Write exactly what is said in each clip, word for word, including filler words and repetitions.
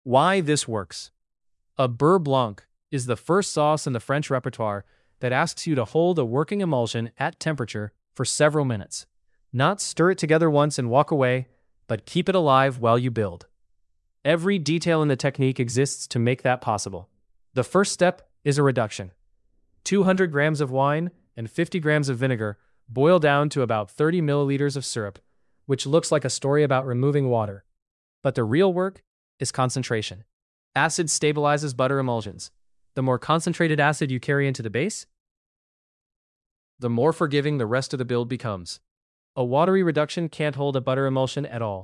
Why this works. A beurre blanc is the first sauce in the French repertoire that asks you to hold a working emulsion at temperature for several minutes. Not stir it together once and walk away, but keep it alive while you build. Every detail in the technique exists to make that possible. The first step is a reduction. two hundred grams of wine and fifty grams of vinegar boil down to about thirty milliliters of syrup, which looks like a story about removing water. But the real work is concentration. Acid stabilizes butter emulsions. The more concentrated acid you carry into the base, the more forgiving the rest of the build becomes. A watery reduction can't hold a butter emulsion at all.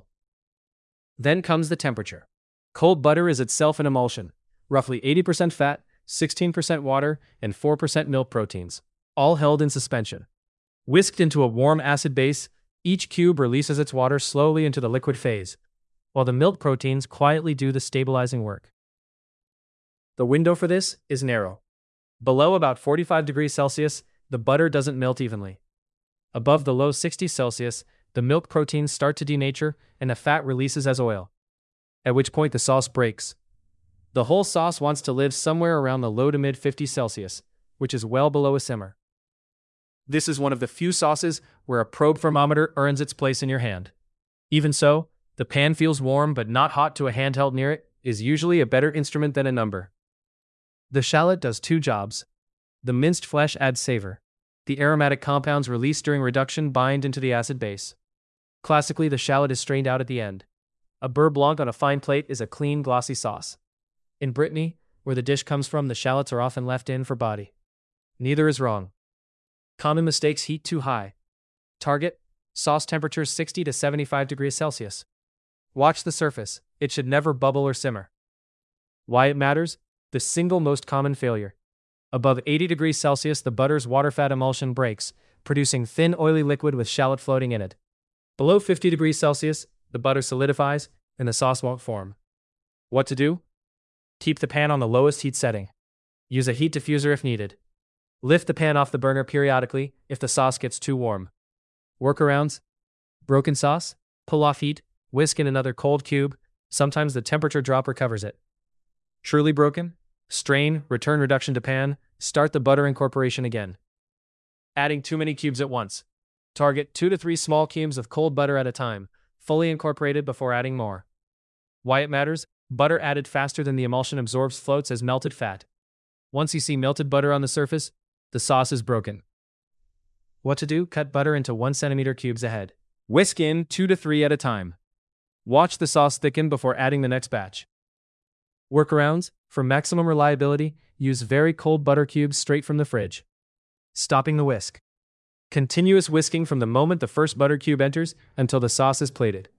Then comes the temperature. Cold butter is itself an emulsion, roughly eighty percent fat, sixteen percent water, and four percent milk proteins, all held in suspension. Whisked into a warm acid base, each cube releases its water slowly into the liquid phase, while the milk proteins quietly do the stabilizing work. The window for this is narrow. Below about forty-five degrees Celsius, the butter doesn't melt evenly. Above the low sixty Celsius, the milk proteins start to denature and the fat releases as oil, at which point the sauce breaks. The whole sauce wants to live somewhere around the low to mid fifty Celsius, which is well below a simmer. This is one of the few sauces where a probe thermometer earns its place in your hand. Even so, the pan feels warm but not hot to a handheld near it is usually a better instrument than a number. The shallot does two jobs. The minced flesh adds savor. The aromatic compounds released during reduction bind into the acid base. Classically, the shallot is strained out at the end. A beurre blanc on a fine plate is a clean, glossy sauce. In Brittany, where the dish comes from, the shallots are often left in for body. Neither is wrong. Common mistakes: heat too high. Target: sauce temperature sixty to seventy-five degrees Celsius. Watch the surface, it should never bubble or simmer. Why it matters? The single most common failure. Above eighty degrees Celsius, the butter's water-fat emulsion breaks, producing thin, oily liquid with shallot floating in it. Below fifty degrees Celsius, the butter solidifies and the sauce won't form. What to do? Keep the pan on the lowest heat setting. Use a heat diffuser if needed. Lift the pan off the burner periodically if the sauce gets too warm. Workarounds: broken sauce, pull off heat, whisk in another cold cube, sometimes the temperature drop recovers it. Truly broken? Strain, return reduction to pan, start the butter incorporation again. Adding too many cubes at once. Target two to three small cubes of cold butter at a time, fully incorporated before adding more. Why it matters? Butter added faster than the emulsion absorbs floats as melted fat. Once you see melted butter on the surface, the sauce is broken. What to do? Cut butter into one centimeter cubes ahead. Whisk in two to three at a time. Watch the sauce thicken before adding the next batch. Workarounds: for maximum reliability, use very cold butter cubes straight from the fridge. Stopping the whisk. Continuous whisking from the moment the first butter cube enters until the sauce is plated.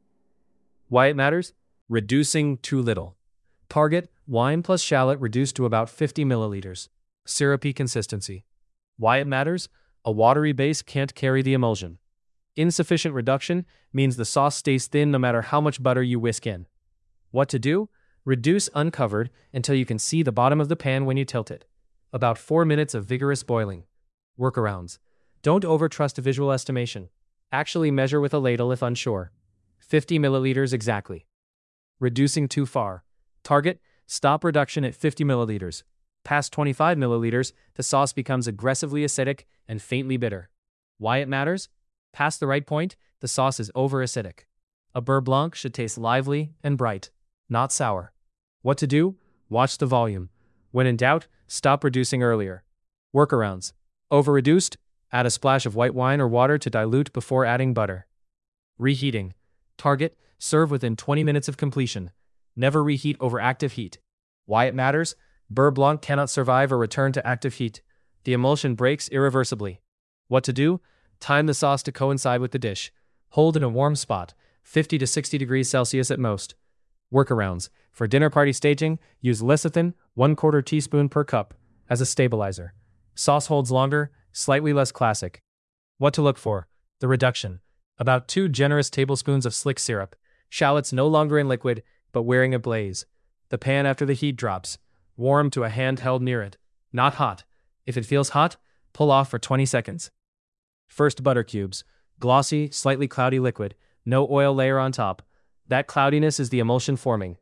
Why it matters? Reducing too little. Target: wine plus shallot reduced to about fifty milliliters. Syrupy consistency. Why it matters? A watery base can't carry the emulsion. Insufficient reduction means the sauce stays thin no matter how much butter you whisk in. What to do? Reduce uncovered until you can see the bottom of the pan when you tilt it. About four minutes of vigorous boiling. Workarounds: don't overtrust a visual estimation. Actually measure with a ladle if unsure. fifty milliliters exactly. Reducing too far. Target: stop reduction at fifty milliliters. Past twenty-five milliliters, the sauce becomes aggressively acidic and faintly bitter. Why it matters? Past the right point, the sauce is over-acidic. A beurre blanc should taste lively and bright, not sour. What to do? Watch the volume. When in doubt, stop reducing earlier. Workarounds: over-reduced, add a splash of white wine or water to dilute before adding butter. Reheating. Target: serve within twenty minutes of completion. Never reheat over active heat. Why it matters? Beurre blanc cannot survive or return to active heat. The emulsion breaks irreversibly. What to do? Time the sauce to coincide with the dish. Hold in a warm spot, fifty to sixty degrees Celsius at most. Workarounds: for dinner party staging, use lecithin, one quarter teaspoon per cup, as a stabilizer. Sauce holds longer, slightly less classic. What to look for? The reduction. About two generous tablespoons of slick syrup. Shallots no longer in liquid, but wearing a glaze. The pan after the heat drops. Warm to a hand held near it. Not hot. If it feels hot, pull off for twenty seconds. First butter cubes. Glossy, slightly cloudy liquid. No oil layer on top. That cloudiness is the emulsion forming.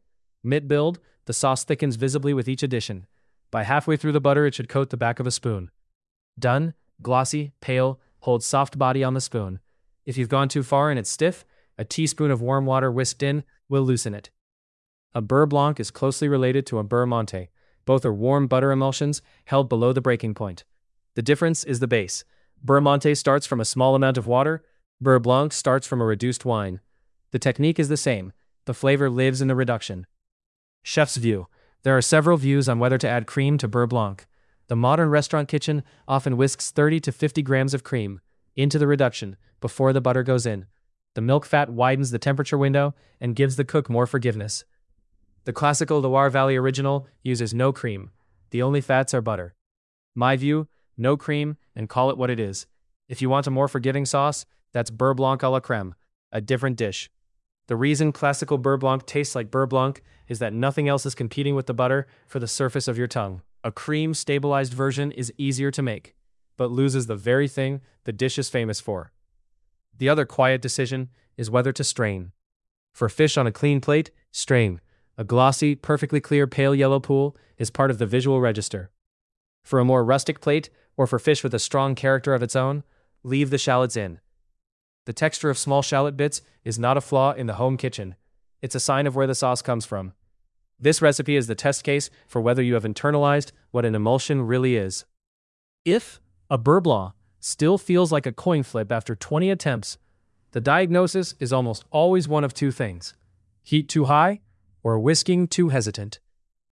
Mid-build, the sauce thickens visibly with each addition. By halfway through the butter, it should coat the back of a spoon. Done, glossy, pale, holds soft body on the spoon. If you've gone too far and it's stiff, a teaspoon of warm water whisked in will loosen it. A beurre blanc is closely related to a beurre monte. Both are warm butter emulsions held below the breaking point. The difference is the base. Beurre monte starts from a small amount of water. Beurre blanc starts from a reduced wine. The technique is the same. The flavor lives in the reduction. Chef's view. There are several views on whether to add cream to beurre blanc. The modern restaurant kitchen often whisks thirty to fifty grams of cream into the reduction before the butter goes in. The milk fat widens the temperature window and gives the cook more forgiveness. The classical Loire Valley original uses no cream. The only fats are butter. My view, no cream, and call it what it is. If you want a more forgiving sauce, that's beurre blanc à la crème, a different dish. The reason classical beurre blanc tastes like beurre blanc is that nothing else is competing with the butter for the surface of your tongue. A cream-stabilized version is easier to make, but loses the very thing the dish is famous for. The other quiet decision is whether to strain. For fish on a clean plate, strain. A glossy, perfectly clear pale yellow pool is part of the visual register. For a more rustic plate, or for fish with a strong character of its own, leave the shallots in. The texture of small shallot bits is not a flaw in the home kitchen. It's a sign of where the sauce comes from. This recipe is the test case for whether you have internalized what an emulsion really is. If a beurre blanc still feels like a coin flip after twenty attempts, the diagnosis is almost always one of two things: heat too high or whisking too hesitant.